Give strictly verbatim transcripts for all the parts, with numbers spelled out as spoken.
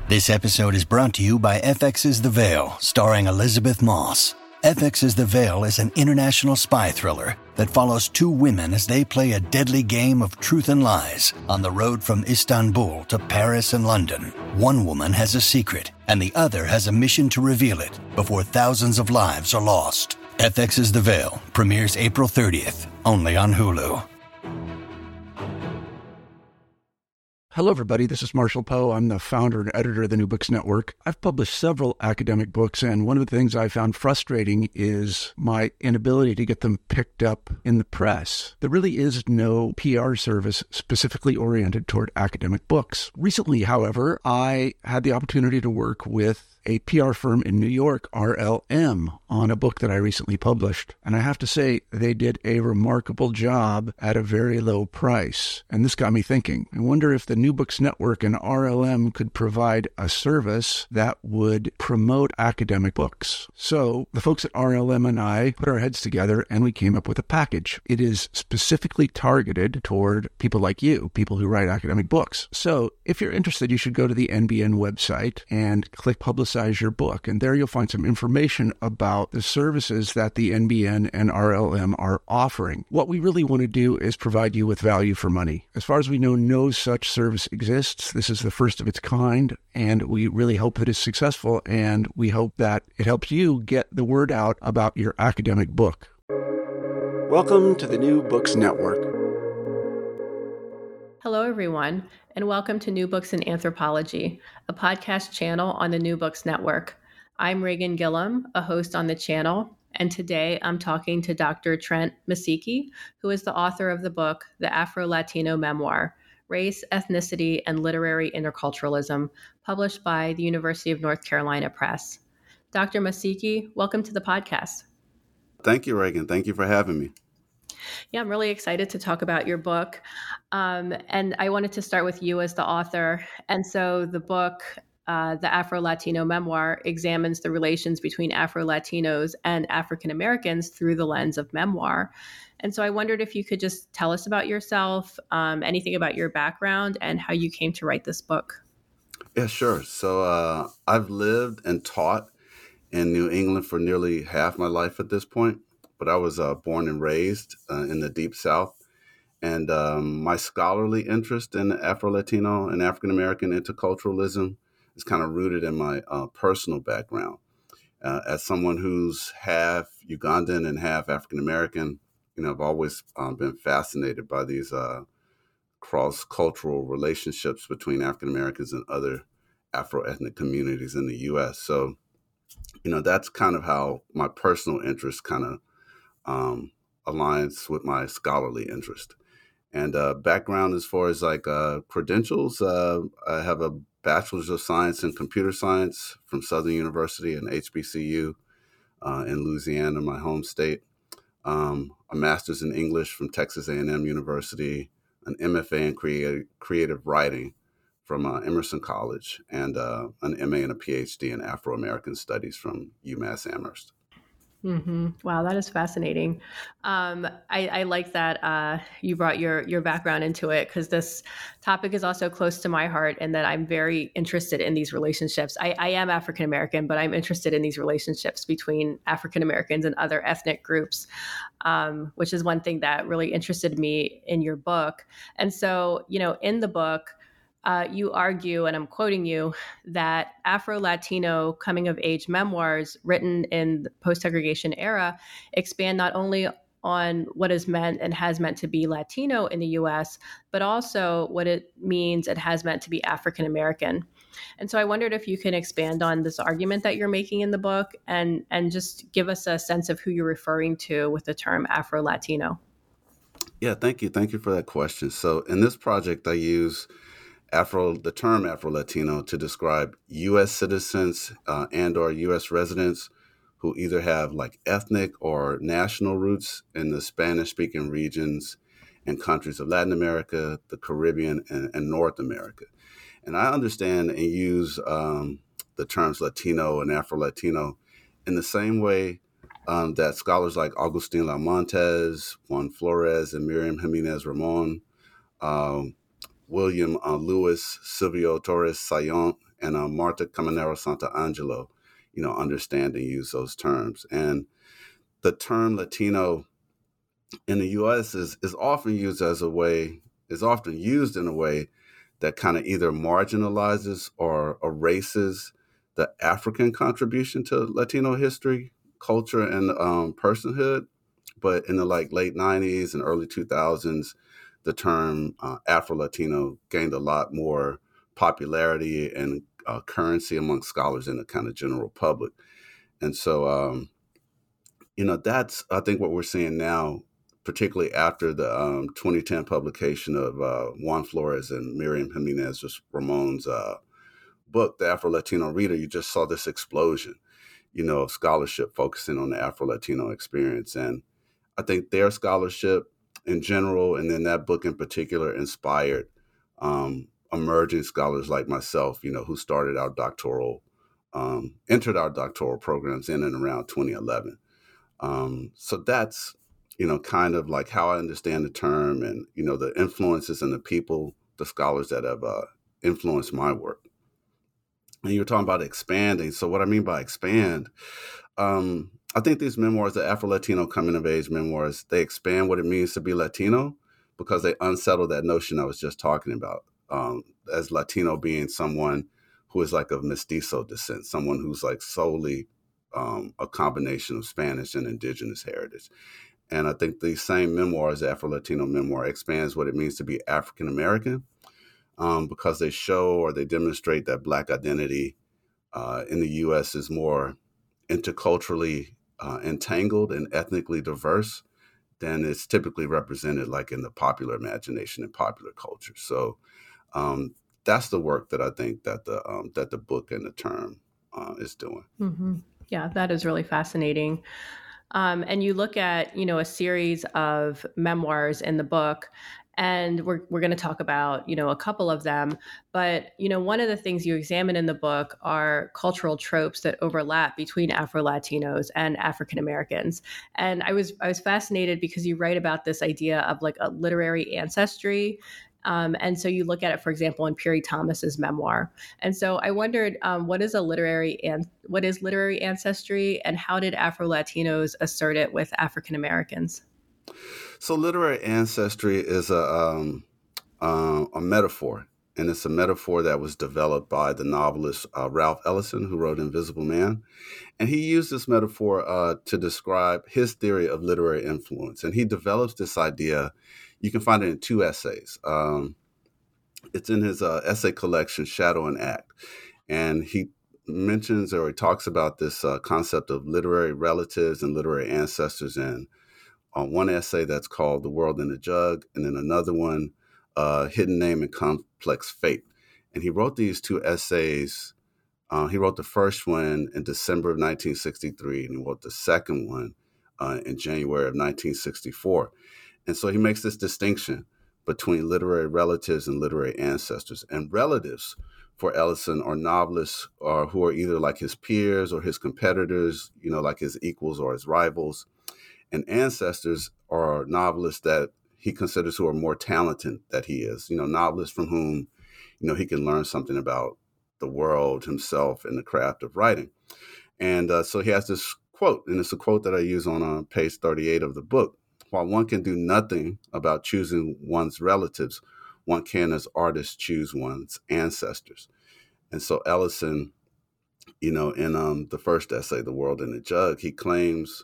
This episode is brought to you by F X's The Veil, starring Elizabeth Moss. F X's The Veil is an international spy thriller that follows two women as they play a deadly game of truth and lies on the road from Istanbul to Paris and London. One woman has a secret, and the other has a mission to reveal it before thousands of lives are lost. F X's The Veil premieres April thirtieth, only on Hulu. Hello, everybody. This is Marshall Poe. I'm the founder and editor of the New Books Network. I've published several academic books, and one of the things I found frustrating is my inability to get them picked up in the press. There really is no P R service specifically oriented toward academic books. Recently, however, I had the opportunity to work with a P R firm in New York, R L M, on a book that I recently published. And I have to say, they did a remarkable job at a very low price. And this got me thinking. I wonder if the New Books Network and R L M could provide a service that would promote academic books. So the folks at R L M and I put our heads together and we came up with a package. It is specifically targeted toward people like you, people who write academic books. So if you're interested, you should go to the N B N website and click Publicize your book. And there you'll find some information about the services that the N B N and R L M are offering. What we really want to do is provide you with value for money. As far as we know, no such service exists. This is the first of its kind, and we really hope it is successful, and we hope that it helps you get the word out about your academic book. Welcome to the New Books Network. Hello, everyone, and welcome to New Books in Anthropology, a podcast channel on the New Books Network. I'm Reagan Gillum, a host on the channel, and today I'm talking to Doctor Trent Masicki, who is the author of the book, The Afro-Latino Memoir, Race, Ethnicity, and Literary Interculturalism, published by the University of North Carolina Press. Doctor Masicki, welcome to the podcast. Thank you, Reagan. Thank you for having me. Yeah, I'm really excited to talk about your book. Um, and I wanted to start with you as the author. And so the book, uh, The Afro-Latino Memoir, examines the relations between Afro-Latinos and African Americans through the lens of memoir. And so I wondered if you could just tell us about yourself, um, anything about your background, and how you came to write this book. Yeah, sure. So uh, I've lived and taught in New England for nearly half my life at this point. But I was uh, born and raised uh, in the Deep South. And um, my scholarly interest in Afro-Latino and African-American interculturalism is kind of rooted in my uh, personal background. Uh, as someone who's half Ugandan and half African-American, you know, I've always um, been fascinated by these uh, cross-cultural relationships between African-Americans and other Afro-ethnic communities in the U S. So, you know, that's kind of how my personal interest kind of Um, aligns with my scholarly interest. And uh, background as far as like uh, credentials, uh, I have a bachelor's of science in computer science from Southern University and H B C U uh, in Louisiana, my home state. Um, a master's in English from Texas A and M University, an M F A in creative, creative writing from uh, Emerson College, and uh, an M A and a P H D in Afro-American Studies from UMass Amherst. Mm-hmm. Wow, that is fascinating. Um, I, I like that uh, you brought your your background into it, because this topic is also close to my heart, and that I'm very interested in these relationships. I, I am African American, but I'm interested in these relationships between African Americans and other ethnic groups, um, which is one thing that really interested me in your book. And so, you know, in the book, Uh, you argue, and I'm quoting you, that Afro-Latino coming-of-age memoirs written in the post-segregation era expand not only on what is meant and has meant to be Latino in the U S, but also what it means and has meant to be African American. And so I wondered if you can expand on this argument that you're making in the book, and, and just give us a sense of who you're referring to with the term Afro-Latino. Yeah, thank you. Thank you for that question. So in this project, I use Afro, the term Afro-Latino to describe U S citizens uh, and or U S residents who either have like ethnic or national roots in the Spanish-speaking regions and countries of Latin America, the Caribbean, and, and North America. And I understand and use um, the terms Latino and Afro-Latino in the same way um, that scholars like Agustin Lamontes, Juan Flores, and Miriam Jimenez Ramon, um, William uh, Lewis, Silvio Torres Sayon, and uh, Marta Caminero Santangelo, you know, understand and use those terms. And the term Latino in the U S is is often used as a way, is often used in a way that kind of either marginalizes or erases the African contribution to Latino history, culture, and um, personhood. But in the like late nineties and early two thousands, the term uh, Afro-Latino gained a lot more popularity and uh, currency among scholars in the kind of general public. And so, um, you know, that's, I think, what we're seeing now, particularly after the um, twenty ten publication of uh, Juan Flores and Miriam Jimenez Ramon's uh, book, The Afro-Latino Reader. You just saw this explosion, you know, of scholarship focusing on the Afro-Latino experience. And I think their scholarship in general, and then that book in particular, inspired um, emerging scholars like myself, you know, who started our doctoral, um, entered our doctoral programs in and around twenty eleven. Um, so that's, you know, kind of like how I understand the term, and, you know, the influences and the people, the scholars that have uh, influenced my work. And you're talking about expanding. So what I mean by expand, um, I think these memoirs, the Afro-Latino coming of age memoirs, they expand what it means to be Latino, because they unsettle that notion I was just talking about, um, as Latino being someone who is like of mestizo descent, someone who's like solely um, a combination of Spanish and indigenous heritage. And I think these same memoirs, the Afro-Latino memoir, expands what it means to be African-American, um, because they show or they demonstrate that Black identity uh, in the U S is more interculturally uh, entangled and ethnically diverse than is typically represented like in the popular imagination and popular culture. So um, that's the work that I think that the um, that the book and the term uh, is doing. Mm-hmm. Yeah, that is really fascinating. Um, and you look at, you know, a series of memoirs in the book, and we're we're going to talk about, you know, a couple of them. But, you know, one of the things you examine in the book are cultural tropes that overlap between Afro-Latinos and African Americans. And I was I was fascinated because you write about this idea of like a literary ancestry. Um, and so you look at it, for example, in Piri Thomas's memoir. And so I wondered, um, what is a literary and what is literary ancestry, and how did Afro-Latinos assert it with African Americans? So literary ancestry is a um, uh, a metaphor, and it's a metaphor that was developed by the novelist uh, Ralph Ellison, who wrote Invisible Man. And he used this metaphor uh, to describe his theory of literary influence. And he develops this idea. You can find it in two essays. Um, it's in his uh, essay collection, Shadow and Act. And he mentions, or he talks about this uh, concept of literary relatives and literary ancestors in uh, one essay that's called The World in a Jug, and then another one, uh, Hidden Name and Complex Fate. And he wrote these two essays. Uh, he wrote the first one in December of nineteen sixty-three, and he wrote the second one uh, in January of nineteen sixty-four. And so he makes this distinction between literary relatives and literary ancestors. And relatives for Ellison are novelists or who are either like his peers or his competitors, you know, like his equals or his rivals. And ancestors are novelists that he considers who are more talented than he is, you know, novelists from whom, you know, he can learn something about the world, himself, and the craft of writing. And uh, so he has this quote, and it's a quote that I use on uh, page thirty-eight of the book. While one can do nothing about choosing one's relatives, one can, as artists, choose one's ancestors. And so Ellison, you know, in um, the first essay, The World in a Jug, he claims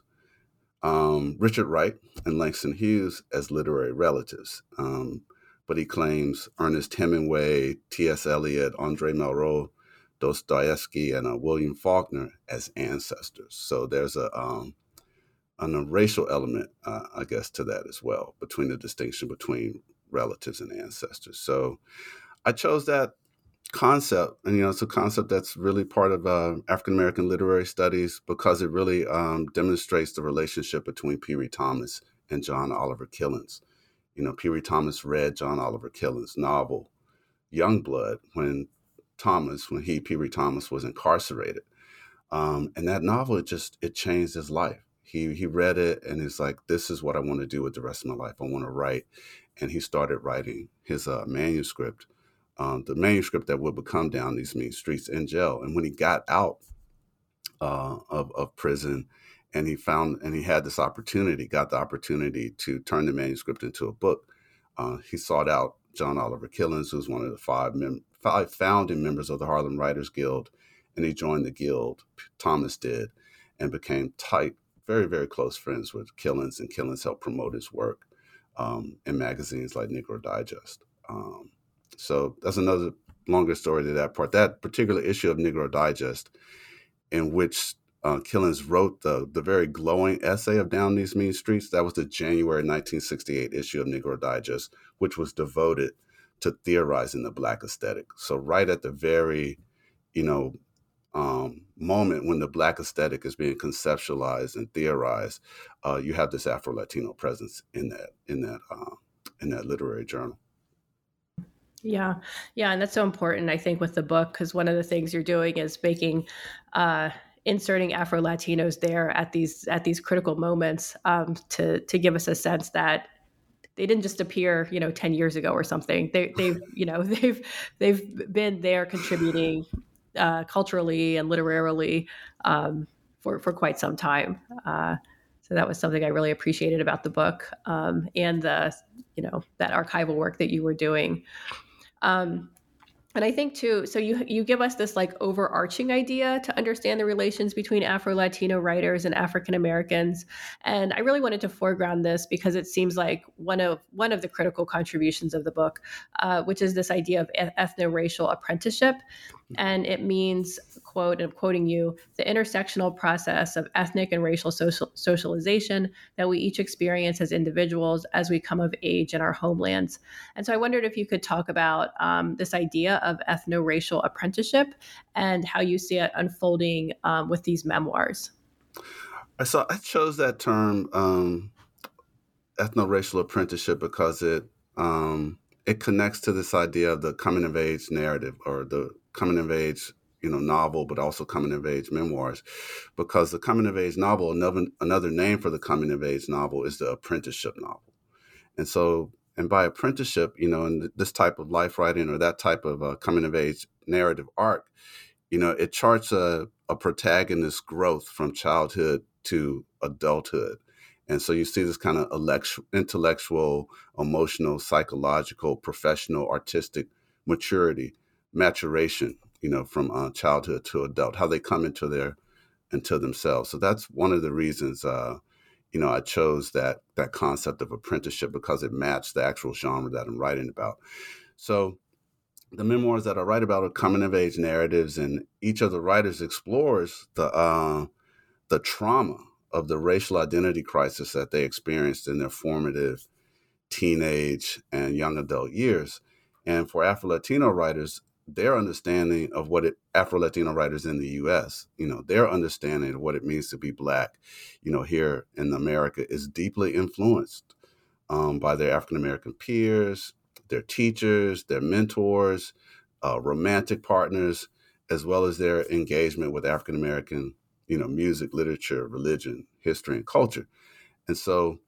um, Richard Wright and Langston Hughes as literary relatives. Um, but he claims Ernest Hemingway, T S Eliot, Andre Malraux, Dostoevsky, and uh, William Faulkner as ancestors. So there's a... Um, And a racial element, uh, I guess, to that as well, between the distinction between relatives and ancestors. So I chose that concept, and, you know, it's a concept that's really part of uh, African-American literary studies, because it really um, demonstrates the relationship between Piri Thomas and John Oliver Killens. You know, Piri Thomas read John Oliver Killens' novel, Youngblood, when Thomas, when he, Piri Thomas, was incarcerated. Um, and that novel, it just, it changed his life. He he read it and he's like, this is what I want to do with the rest of my life. I want to write. And he started writing his uh, manuscript um, the manuscript that would become Down These Mean Streets in jail. And when he got out uh, of, of prison, and he found and he had this opportunity, got the opportunity to turn the manuscript into a book, uh, he sought out John Oliver Killens, who's one of the five, mem- five founding members of the Harlem Writers Guild, and he joined the guild. Thomas did, and became tight, very, very close friends with Killens, and Killens helped promote his work um, in magazines like Negro Digest. Um, so that's another longer story to that part. That particular issue of Negro Digest, in which uh, Killens wrote the the very glowing essay of Down These Mean Streets, that was the January nineteen sixty-eight issue of Negro Digest, which was devoted to theorizing the Black aesthetic. So right at the very, you know, um, moment when the Black aesthetic is being conceptualized and theorized, uh, you have this Afro-Latino presence in that in that uh, in that literary journal. Yeah. Yeah. And that's so important, I think, with the book, because one of the things you're doing is making, uh, inserting Afro-Latinos there at these at these critical moments um, to to give us a sense that they didn't just appear, you know, ten years ago or something. They, they've, you know, they've they've been there contributing uh, culturally and literarily um, for for quite some time. Uh, so that was something I really appreciated about the book um, and the, you know, that archival work that you were doing. Um, and I think too, so you you give us this like overarching idea to understand the relations between Afro-Latino writers and African Americans. And I really wanted to foreground this because it seems like one of one of the critical contributions of the book, uh, which is this idea of ethno-racial apprenticeship. And it means, quote, and I'm quoting you, the intersectional process of ethnic and racial social, socialization that we each experience as individuals as we come of age in our homelands. And so I wondered if you could talk about um, this idea of ethno-racial apprenticeship and how you see it unfolding um, with these memoirs. So I chose that term, um, ethno-racial apprenticeship, because it um, it connects to this idea of the coming of age narrative, or the coming of age, you know, novel, but also coming of age memoirs, because the coming of age novel, another another name for the coming of age novel, is the apprenticeship novel. And so, and by apprenticeship, you know, in this type of life writing, or that type of uh, coming of age narrative arc, you know, it charts a, a protagonist's growth from childhood to adulthood. And so you see this kind of intellectual, emotional, psychological, professional, artistic maturity, maturation, you know, from uh, childhood to adult, how they come into their, into themselves. So that's one of the reasons, uh, you know, I chose that that concept of apprenticeship, because it matched the actual genre that I'm writing about. So the memoirs that I write about are coming of age narratives, and each of the writers explores the uh, the trauma of the racial identity crisis that they experienced in their formative teenage and young adult years. And for Afro-Latino writers, their understanding of what it, Afro-Latino writers in the U S, you know, their understanding of what it means to be Black, you know, here in America is deeply influenced um, by their African-American peers, their teachers, their mentors, uh, romantic partners, as well as their engagement with African-American, you know, music, literature, religion, history, and culture. And so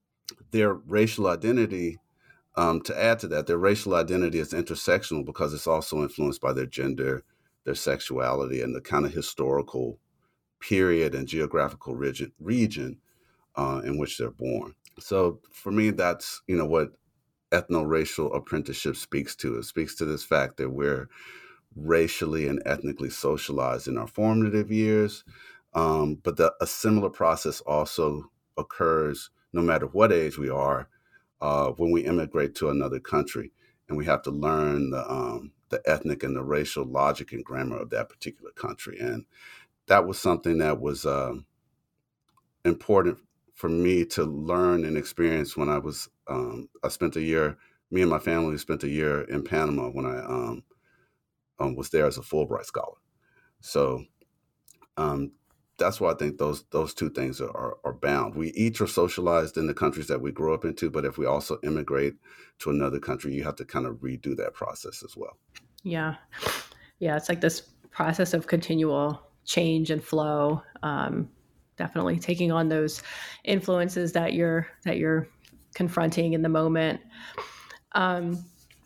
their racial identity, um, to add to that, their racial identity is intersectional because it's also influenced by their gender, their sexuality, and the kind of historical period and geographical region, region uh, in which they're born. So for me, that's, you know, what ethno-racial apprenticeship speaks to. It speaks to this fact that we're racially and ethnically socialized in our formative years. Um, but the, a similar process also occurs no matter what age we are uh, when we immigrate to another country, and we have to learn the, um, the ethnic and the racial logic and grammar of that particular country. And that was something that was uh, important for me to learn and experience when I was, um, I spent a year, me and my family spent a year in Panama when I um, um, was there as a Fulbright scholar. So um, that's why I think those those two things are, are, are bound. We each are socialized in the countries that we grew up into, but if we also immigrate to another country, you have to kind of redo that process as well. Yeah. Yeah. It's like this process of continual change and flow. Um, definitely taking on those influences that you're, that you're confronting in the moment. Um,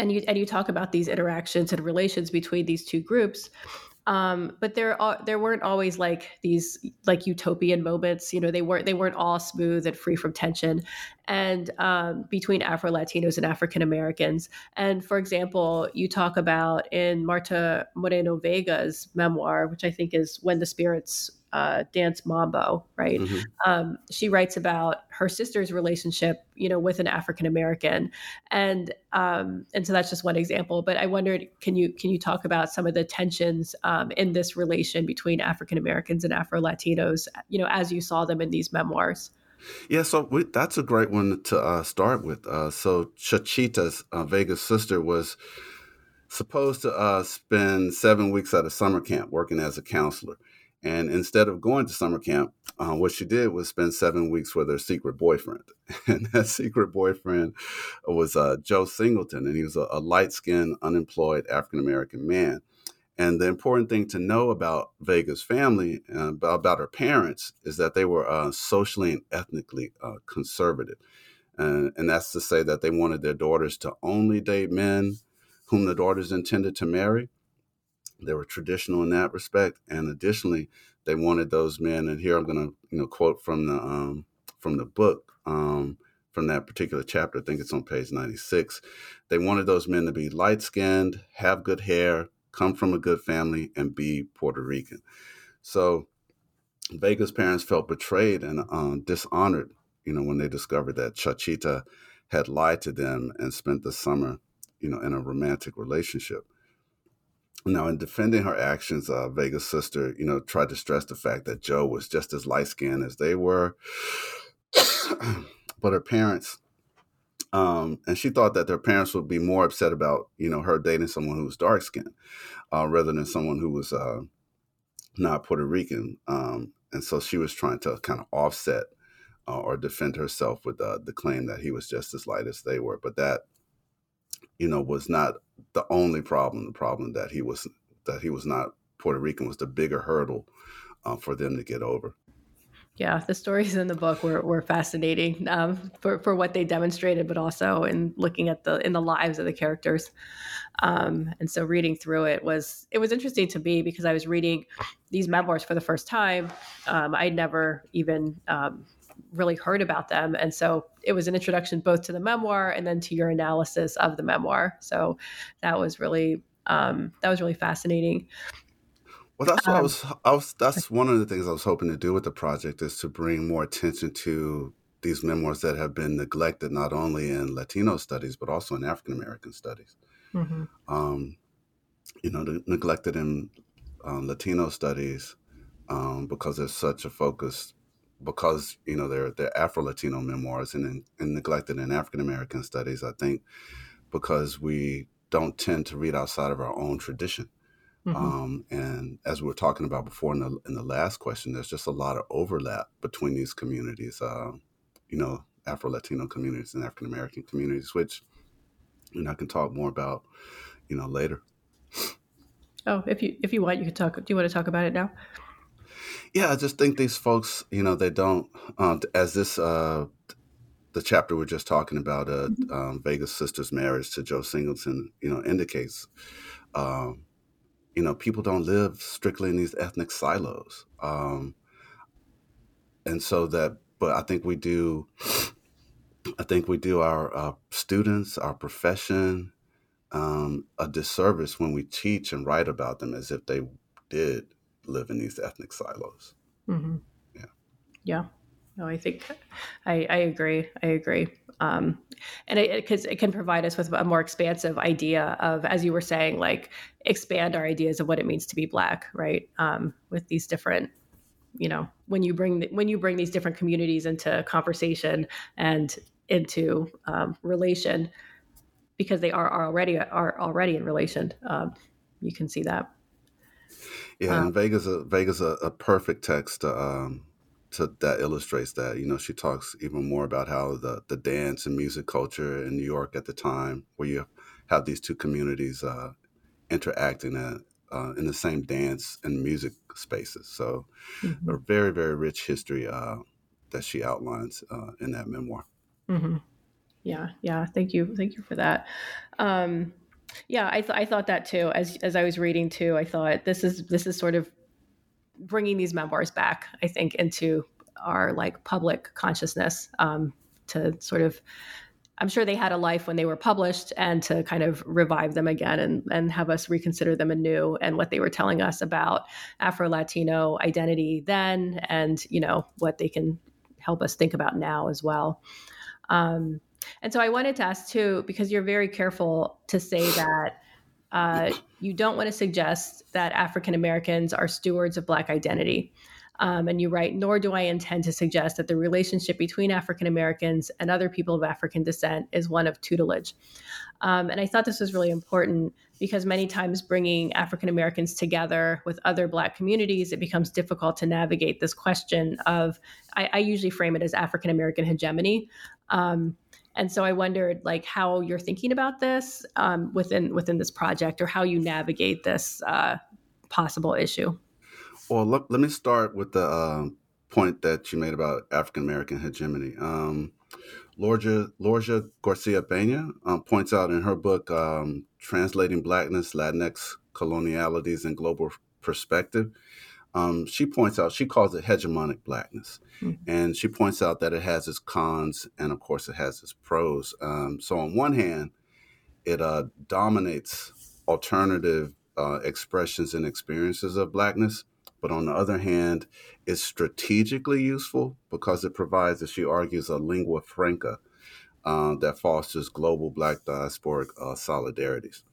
and you and you talk about these interactions and relations between these two groups. Um, but there are there weren't always like these like utopian moments. You know, they weren't they weren't all smooth and free from tension, and um, between Afro Latinos and African Americans. And for example, you talk about in Marta Moreno Vega's memoir, which I think is When the Spirits uh, Dance Mambo, right? Hmm. Um, she writes about her sister's relationship, you know, with an African American, and um, and so that's just one example. But I wondered, can you can you talk about some of the tensions um, in this relation between African Americans and Afro Latinos, you know, as you saw them in these memoirs? Yeah, so we, that's a great one to uh, start with. Uh, so Chachita's uh, Vega's sister was supposed to uh, spend seven weeks at a summer camp working as a counselor. And instead of going to summer camp, uh, what she did was spend seven weeks with her secret boyfriend. And that secret boyfriend was uh, Joe Singleton, and he was a, a light-skinned, unemployed African-American man. And the important thing to know about Vega's family, uh, about, about her parents, is that they were uh, socially and ethnically uh, conservative. And, and that's to say that they wanted their daughters to only date men whom the daughters intended to marry. They were traditional in that respect, and additionally, they wanted those men. And here I'm going to, you know, quote from the um, from the book, um, from that particular chapter. I think it's on page ninety-six. They wanted those men to be light skinned, have good hair, come from a good family, and be Puerto Rican. So Vega's parents felt betrayed and uh, dishonored, you know, when they discovered that Chachita had lied to them and spent the summer, you know, in a romantic relationship. Now, in defending her actions, uh, Vega's sister, you know, tried to stress the fact that Joe was just as light-skinned as they were. But her parents, um, and she thought that their parents would be more upset about, you know, her dating someone who was dark-skinned uh, rather than someone who was uh, not Puerto Rican. Um, and so she was trying to kind of offset uh, or defend herself with uh, the claim that he was just as light as they were. But that, you know, was not the only problem. The problem that he was that he was not Puerto Rican was the bigger hurdle uh, for them to get over. Yeah, the stories in the book were, were fascinating um, for, for what they demonstrated, but also in looking at the in the lives of the characters. Um, and so reading through it was it was interesting to me because I was reading these memoirs for the first time. Um, I'd never even um, really heard about them, and so it was an introduction both to the memoir and then to your analysis of the memoir. So that was really um, that was really fascinating. Well, that's what I Um, was. I was. That's one of the things I was hoping to do with the project is to bring more attention to these memoirs that have been neglected, not only in Latino studies but also in African American studies. mhm. Um, you know, the, neglected in um, Latino studies um, because there's such a focus, because you know they're they're Afro Latino memoirs, and, in, and neglected in African American studies. I think because we don't tend to read outside of our own tradition. Mhm. Um, and as we were talking about before in the in the last question, there's just a lot of overlap between these communities. Uh, you know, Afro Latino communities and African American communities, which you know I can talk more about, you know, later. Oh, if you if you want, you could talk. Do you want to talk about it now? Yeah, I just think these folks, you know, they don't. Um, as this uh, the chapter we're just talking about, uh, Mhm. um, Vega's sister's marriage to Joe Singleton, you know, indicates. Um, you know, people don't live strictly in these ethnic silos. Um, and so that, but I think we do, I think we do our uh, students, our profession, um, a disservice when we teach and write about them as if they did live in these ethnic silos. Mhm. Yeah. Yeah. No, I think I, I agree. I agree. Um, and it, because it can provide us with a more expansive idea of, as you were saying, like expand our ideas of what it means to be Black, right? Um, with these different, you know, when you bring when you bring these different communities into conversation and into um, relation, because they are, are already are already in relation. Um, you can see that. Yeah, Uh, and Vega's a Vega's a, a perfect text to um to that illustrates that. You know, she talks even more about how the the dance and music culture in New York at the time, where you have these two communities uh, interacting at, uh, in the same dance and music spaces. So, a mhm, very very rich history uh, that she outlines uh, in that memoir. mhm. Yeah, yeah. Thank you, thank you for that. Um, yeah, I th- I thought that too. As as I was reading too, I thought this is this is sort of bringing these memoirs back, I think, into our like public consciousness, um, to sort of, I'm sure they had a life when they were published, and to kind of revive them again, and, and have us reconsider them anew and what they were telling us about Afro-Latino identity then, and, you know, what they can help us think about now as well. Um, and so I wanted to ask too, because you're very careful to say that uh, you don't want to suggest that African Americans are stewards of Black identity. Um, and you write, nor do I intend to suggest that the relationship between African Americans and other people of African descent is one of tutelage. Um, and I thought this was really important because many times bringing African Americans together with other Black communities, it becomes difficult to navigate this question of, I, I usually frame it as African American hegemony. Um, and so I wondered, like, how you're thinking about this um, within within this project, or how you navigate this uh, possible issue. Well, look, let me start with the uh, point that you made about African American hegemony. Um, Lorgia, Lorgia Garcia Pena um, points out in her book, um, Translating Blackness, Latinx Colonialities, and Global Perspective, um, she points out, she calls it hegemonic Blackness. Mm-hmm. And she points out that it has its cons, and of course it has its pros. Um, so on one hand, it uh, dominates alternative uh, expressions and experiences of Blackness. But on the other hand, it's strategically useful because it provides, as she argues, a lingua franca uh, that fosters global Black diasporic uh, solidarities.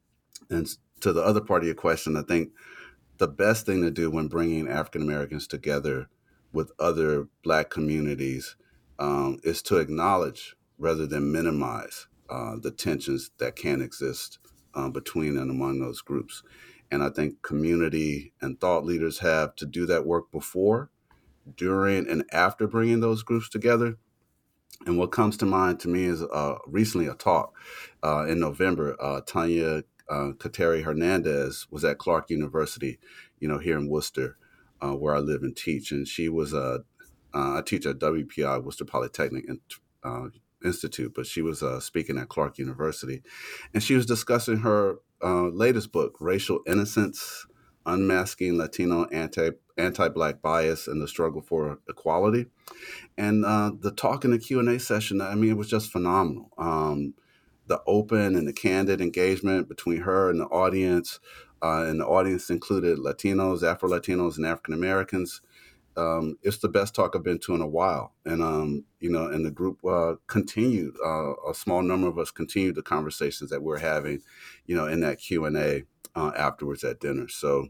And to the other part of your question, I think the best thing to do when bringing African Americans together with other Black communities um, is to acknowledge rather than minimize uh, the tensions that can exist uh, between and among those groups. And I think community and thought leaders have to do that work before, during, and after bringing those groups together. And what comes to mind to me is uh, recently a talk uh, in November. Uh, Tanya uh, Kateri Hernandez was at Clark University, you know, here in Worcester, uh, where I live and teach. And she was a, uh, I teach at W P I, Worcester Polytechnic uh, Institute, but she was uh, speaking at Clark University. And she was discussing her uh, latest book, Racial Innocence, Unmasking Latino anti, Anti-Black Bias and the Struggle for Equality. And uh, the talk in the Q and A session, I mean, it was just phenomenal. Um, the open and the candid engagement between her and the audience, uh, and the audience included Latinos, Afro-Latinos, and African-Americans. Um, it's the best talk I've been to in a while. And, um, you know, and the group uh, continued, uh, a small number of us continued the conversations that we're having, you know, in that Q and A uh, afterwards at dinner. So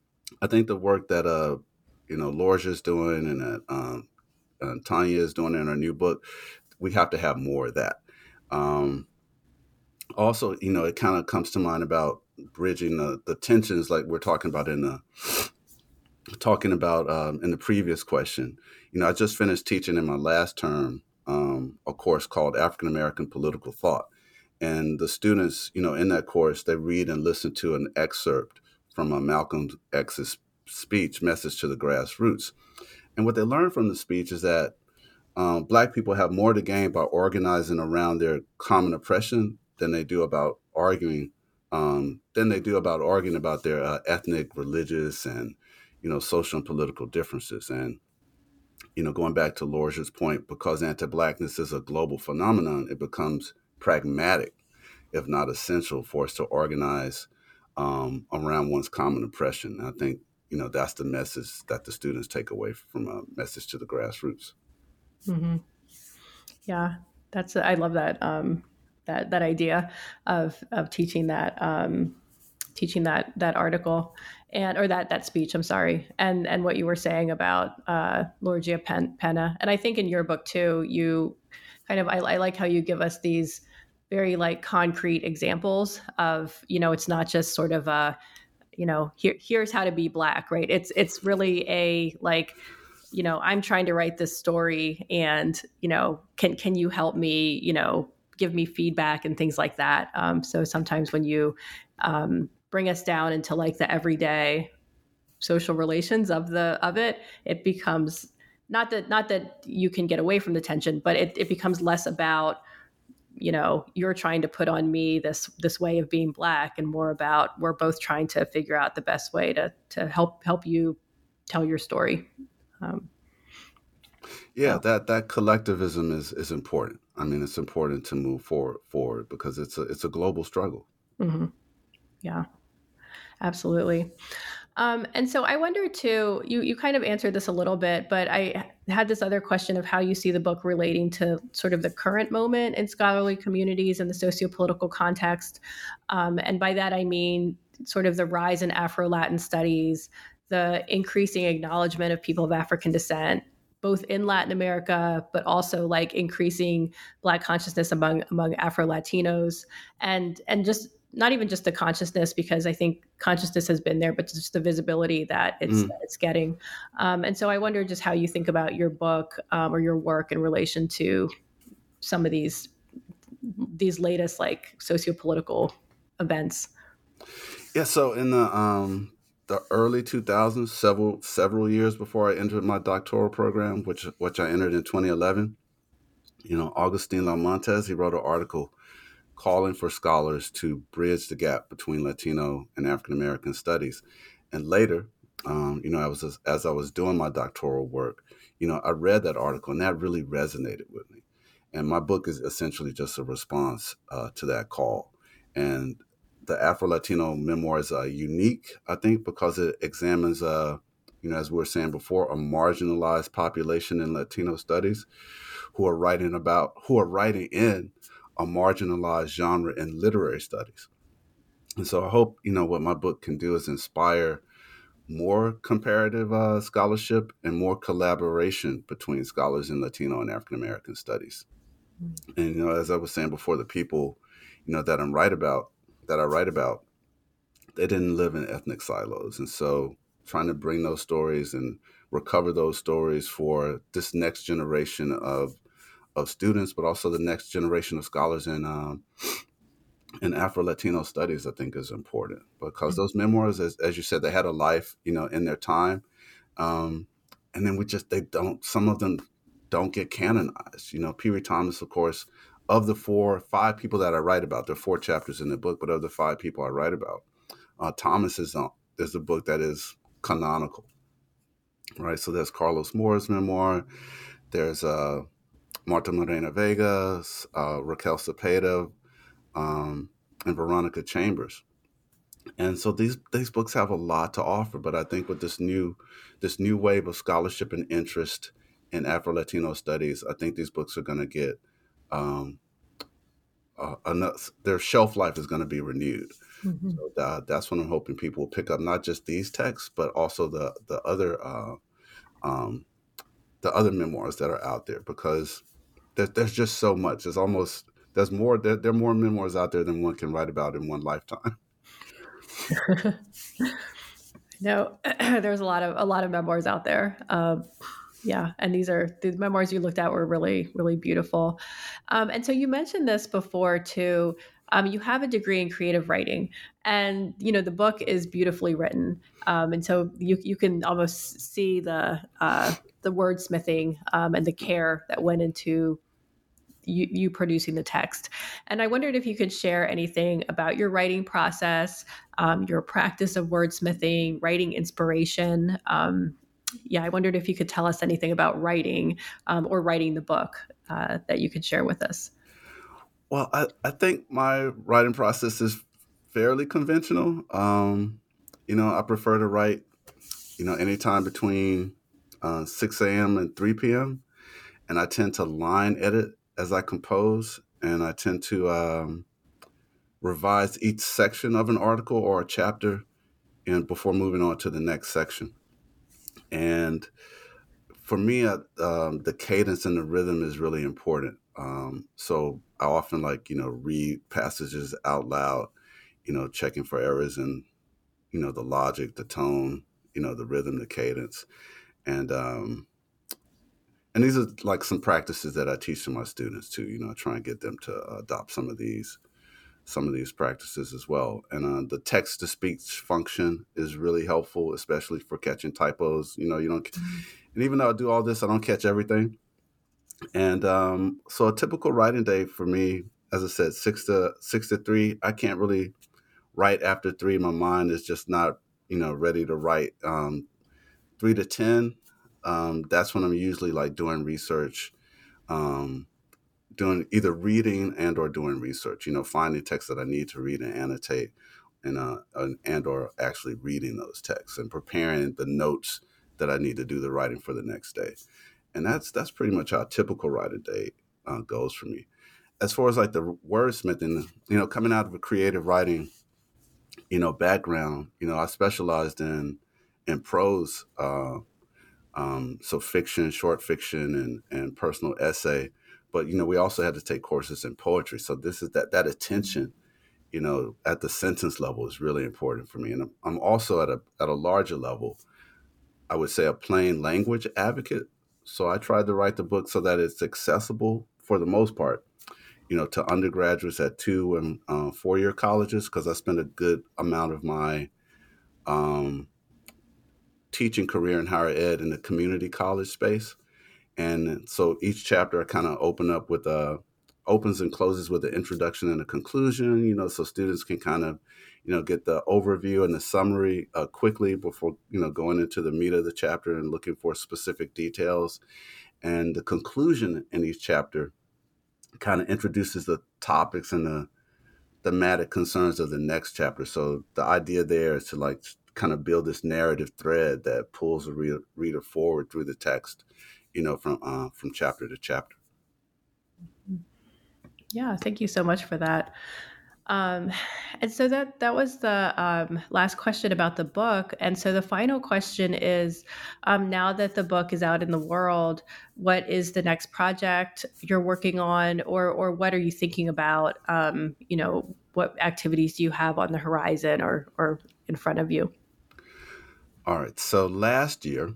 I think the work that, uh, you know, Lorgia's doing and that um, uh, Tanya is doing in her new book, we have to have more of that. Um, also, you know, it kind of comes to mind about bridging the, the tensions like we're talking about in the talking about um, in the previous question. You know, I just finished teaching in my last term um, a course called African American Political Thought. And the students, you know, in that course, they read and listen to an excerpt from a Malcolm X's speech, Message to the Grassroots. And what they learn from the speech is that um, Black people have more to gain by organizing around their common oppression than they do about arguing, um, than they do about arguing about their uh, ethnic, religious, and, you know, social and political differences. And, you know, going back to Lorgia's point, because anti-Blackness is a global phenomenon, it becomes pragmatic, if not essential, for us to organize um, around one's common oppression. And I think, you know, that's the message that the students take away from a Message to the Grassroots. Mm-hmm. Yeah, that's, I love that, um, that, that idea of, of teaching that, um, teaching that, that article and, or that, that speech, I'm sorry. And, and what you were saying about, uh, Lorgia Pena. And I think in your book too, you kind of, I, I like how you give us these very like concrete examples of, you know, it's not just sort of a, you know, here, here's how to be Black, right? It's, it's really a, like, you know, I'm trying to write this story and, you know, can, can you help me, you know, give me feedback and things like that. Um, so sometimes when you um, bring us down into like the everyday social relations of the, of it, it becomes not that, not that you can get away from the tension, but it, it becomes less about, you know, you're trying to put on me this this way of being Black, and more about we're both trying to figure out the best way to to help help you tell your story. Um, Yeah, so. that that collectivism is is important. I mean, it's important to move forward forward because it's a it's a global struggle. Mm-hmm. Yeah, absolutely. Um, and so I wonder too, you, you kind of answered this a little bit, but I had this other question of how you see the book relating to sort of the current moment in scholarly communities and the sociopolitical context. Um, and by that, I mean sort of the rise in Afro-Latin studies, the increasing acknowledgement of people of African descent, both in Latin America, but also like increasing Black consciousness among among Afro-Latinos, and and just not even just the consciousness, because I think consciousness has been there, but just the visibility that it's Mm. that it's getting. Um, and so I wonder just how you think about your book um, or your work in relation to some of these these latest like sociopolitical events. Yeah, so in the um the early two thousands, several several years before I entered my doctoral program, which which I entered in twenty eleven, you know, Augustine Lamontes, he wrote an article calling for scholars to bridge the gap between Latino and African American studies. And later, um, you know, I was as I was doing my doctoral work, you know, I read that article and that really resonated with me. And my book is essentially just a response uh, to that call. And the Afro-Latino memoirs are unique, I think, because it examines, uh, you know, as we were saying before, a marginalized population in Latino studies who are writing about, who are writing in a marginalized genre in literary studies. And so I hope, you know, what my book can do is inspire more comparative uh, scholarship and more collaboration between scholars in Latino and African American studies. And, you know, as I was saying before, the people, you know, that I'm write about, that I write about, they didn't live in ethnic silos. And so trying to bring those stories and recover those stories for this next generation of of students, but also the next generation of scholars in um, in Afro-Latino studies, I think is important because those memoirs, as, as you said, they had a life, you know, in their time. Um, and then we just, they don't, some of them don't get canonized. You know, Pee Wee Thomas, of course, of the four, five people that I write about, there are four chapters in the book, but of the five people I write about, uh, Thomas is, uh, is the book that is canonical, right? So there's Carlos Moore's memoir. There's uh, Marta Morena Vega, uh, Raquel Cepeda, um, and Veronica Chambers. And so these these books have a lot to offer. But I think with this new this new wave of scholarship and interest in Afro-Latino studies, I think these books are going to get um, uh, enough. Their shelf life is going to be renewed. Mm-hmm. So that, that's what I'm hoping people will pick up, not just these texts, but also the the other uh, um, the other memoirs that are out there, because there, there's just so much. There's almost there's more there, there are more memoirs out there than one can write about in one lifetime. No, there's a lot of a lot of memoirs out there. Um, yeah, and these are the memoirs you looked at were really really beautiful. Um, and so you mentioned this before too. Um, you have a degree in creative writing, and you know the book is beautifully written, um, and so you you can almost see the uh, the wordsmithing um, and the care that went into you, you producing the text. And I wondered if you could share anything about your writing process, um, your practice of wordsmithing, writing inspiration. Um, yeah, I wondered if you could tell us anything about writing um, or writing the book uh, that you could share with us. Well, I, I think my writing process is fairly conventional. Um, you know, I prefer to write, you know, anytime between uh, six a.m. and three p.m. And I tend to line edit as I compose, and I tend to um, revise each section of an article or a chapter and before moving on to the next section. And for me, uh, um, the cadence and the rhythm is really important. Um, so I often like, you know, read passages out loud, you know, checking for errors in, you know, the logic, the tone, you know, the rhythm, the cadence. And, um, and these are like some practices that I teach to my students too, you know, try and get them to adopt some of these, some of these practices as well. And uh, the text to speech function is really helpful, especially for catching typos. You know, you don't, and even though I do all this, I don't catch everything. And um, so a typical writing day for me as I said, six to six to three. I can't really write after three. My mind is just not, you know, ready to write. Um, three to ten, um, that's when I'm usually like doing research, um, doing either reading and or doing research. You know, finding texts that I need to read and annotate, and uh, and or actually reading those texts and preparing the notes that I need to do the writing for the next day. And that's that's pretty much how a typical writing day uh, goes for me. As far as like the wordsmithing, you know, coming out of a creative writing, you know, background, you know, I specialized in in prose, uh, um, so fiction, short fiction, and and personal essay. But you know, we also had to take courses in poetry. So this is that that attention, you know, at the sentence level is really important for me. And I'm, I'm also at a at a larger level, I would say, a plain language advocate. So I tried to write the book so that it's accessible for the most part, you know, to undergraduates at two and uh, four-year colleges, because I spent a good amount of my um, teaching career in higher ed in the community college space. And so each chapter I kind of open up with a, opens and closes with an introduction and a conclusion, you know, so students can kind of, you know, get the overview and the summary uh, quickly before, you know, going into the meat of the chapter and looking for specific details. And the conclusion in each chapter kind of introduces the topics and the thematic concerns of the next chapter. So the idea there is to like kind of build this narrative thread that pulls the reader, reader forward through the text, you know, from uh, from chapter to chapter. Yeah, thank you so much for that. Um, and so that that was the um, last question about the book. And so the final question is, um, now that the book is out in the world, what is the next project you're working on, or or what are you thinking about? Um, you know, what activities do you have on the horizon or or in front of you? All right. So last year,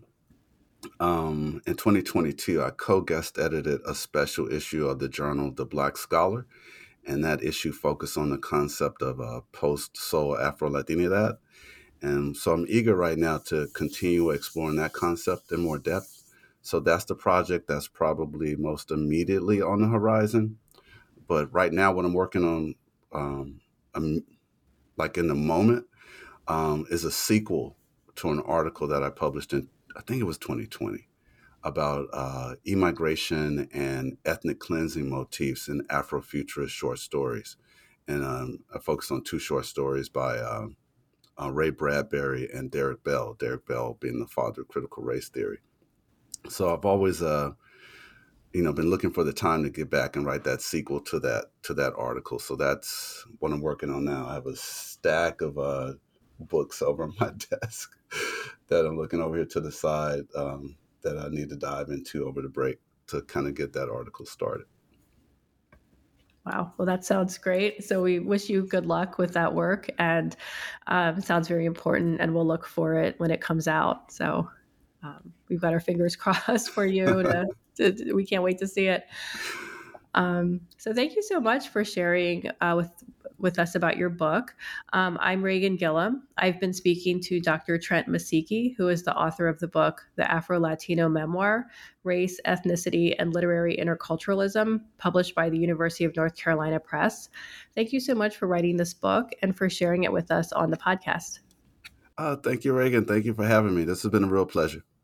um, in twenty twenty-two, I co-guest edited a special issue of the journal The Black Scholar. And that issue focused on the concept of uh, post-soul Afro-Latinidad. And so I'm eager right now to continue exploring that concept in more depth. So that's the project that's probably most immediately on the horizon. But right now, what I'm working on, um, I'm, like in the moment, um, is a sequel to an article that I published in, I think it was twenty twenty, about uh, immigration and ethnic cleansing motifs in Afrofuturist short stories. And um, I focused on two short stories by uh, uh, Ray Bradbury and Derek Bell, Derek Bell being the father of critical race theory. So I've always, uh, you know, been looking for the time to get back and write that sequel to that to that article. So that's what I'm working on now. I have a stack of uh, books over my desk that I'm looking over here to the side, um, that I need to dive into over the break to kind of get that article started. Wow. Well, that sounds great. So we wish you good luck with that work, and um, it sounds very important, and we'll look for it when it comes out. So um, we've got our fingers crossed for you. To, to, we can't wait to see it. Um, so thank you so much for sharing uh, with with us about your book. Um, I'm Reagan Gillum. I've been speaking to Doctor Trent Masiki, who is the author of the book, The Afro-Latino Memoir, Race, Ethnicity, and Literary Interculturalism, published by the University of North Carolina Press. Thank you so much for writing this book and for sharing it with us on the podcast. Uh, thank you, Reagan. Thank you for having me. This has been a real pleasure.